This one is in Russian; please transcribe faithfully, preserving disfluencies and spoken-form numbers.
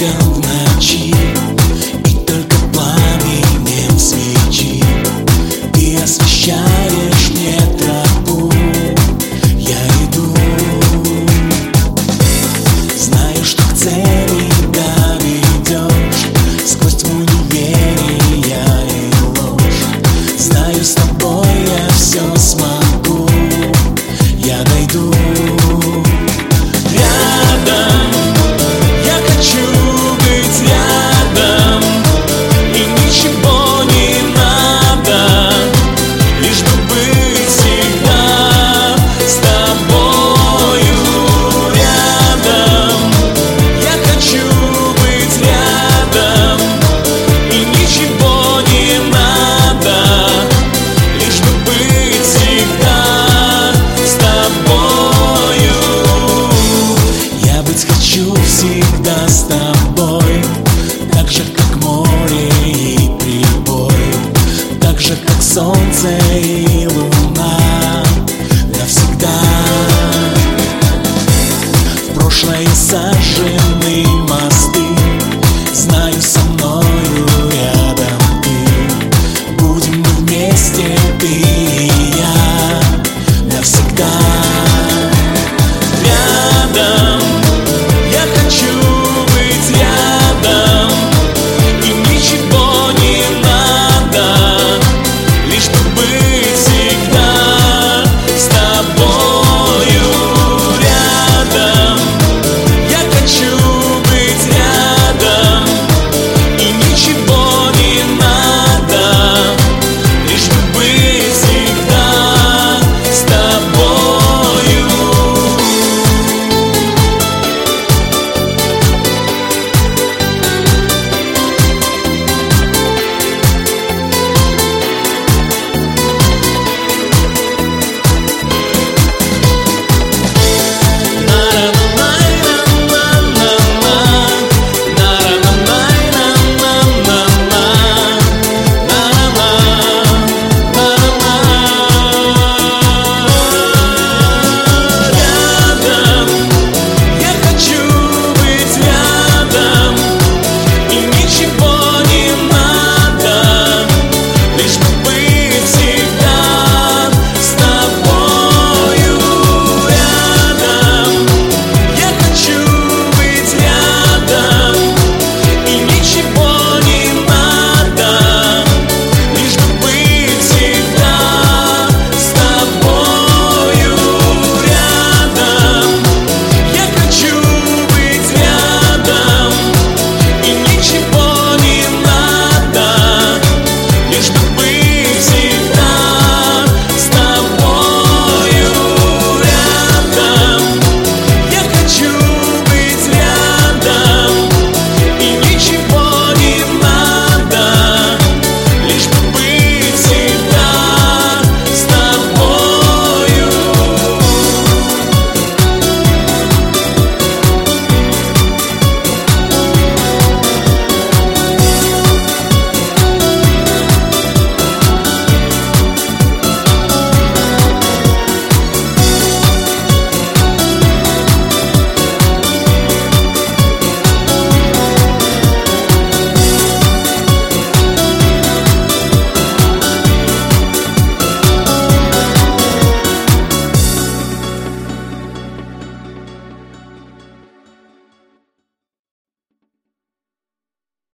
видел в ночи, и только пламенем свечи ты освещаешь мне тропу. Я иду, знаю, что к цели доведешь сквозь тьму неверия и ложь. Знаю, с тобой я все смогу, я дойду. Рядом, я хочу быть рядом, и ничего не надо, лишь бы быть всегда с тобою. Рядом, я хочу быть рядом, и ничего не надо, лишь бы быть всегда с тобою. Я быть хочу всегда с тобой, так же, как море и прибой, так же, как солнце и луна, навсегда. В прошлое сожжены мосты, знаю,